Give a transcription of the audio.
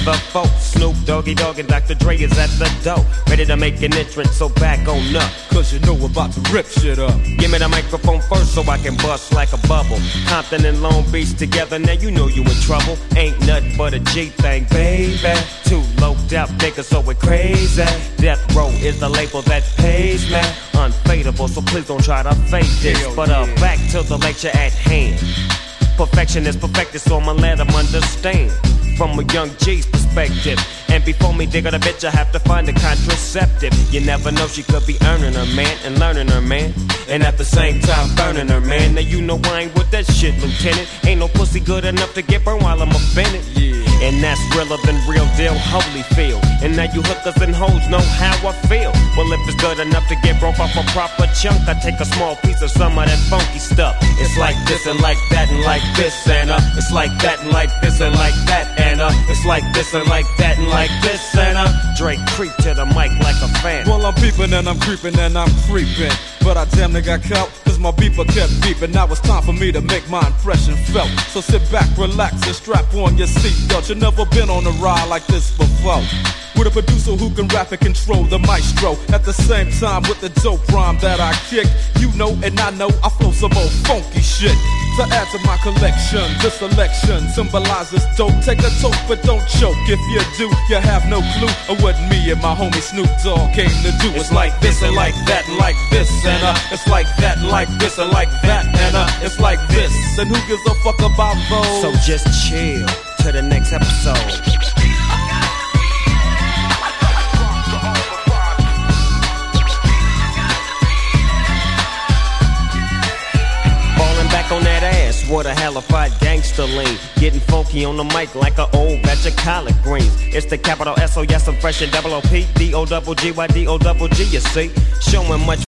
the folks. Snoop, Doggy Dogg, and Dr. Dre is at the door, ready to make an entrance, so back on up. Cause you know we're about to rip shit up. Give me the microphone first so I can bust like a bubble. Compton and Long Beach together, now you know you in trouble. Ain't nothing but a G thing, baby. Too loped out niggas, so we're crazy. Death Row is the label that pays me. Unfadable, so please don't try to fake this. But back to the lecture at hand. Perfection is perfected, so I'ma let them understand from a young G's perspective. And before me dig on a bitch, I have to find a contraceptive. You never know, she could be earning her man and learning her man, and at the same time burning her man. Now you know I ain't with that shit, Lieutenant. Ain't no pussy good enough to get burned while I'm offended. And that's realer than real deal, Holyfield. And now you hookers and hoes know how I feel. Well, if it's good enough to get broke off a proper chunk, I take a small piece of some of that funky stuff. It's like this and like that and like this and it's like that and like this and like that and it's like this and like that and like this and Drake creep to the mic like a fan. Well, I'm peeping and I'm creeping and I'm creeping, but I damn near got caught, cause my beeper kept beeping. Now it's time for me to make my impression felt. So sit back, relax, and strap on your seatbelt. You've never been on a ride like this before, with a producer who can rap and control the maestro. At the same time with the dope rhyme that I kick, you know and I know I flow some old funky shit. To add to my collection, this selection symbolizes dope. Take a toke but don't choke. If you do, you have no clue of what me and my homie Snoop Dogg came to do. It's like this and like that and like this and it's like that and like this and like that and it's like this. And who gives a fuck about those? So just chill to the next episode. On that ass, what a hellified gangster lean. Getting funky on the mic like an old batch of collard greens. It's the capital S-O, yes, I'm fresh and double O-P, D-O-double-G-Y-D-O-double-G, you see. Showing much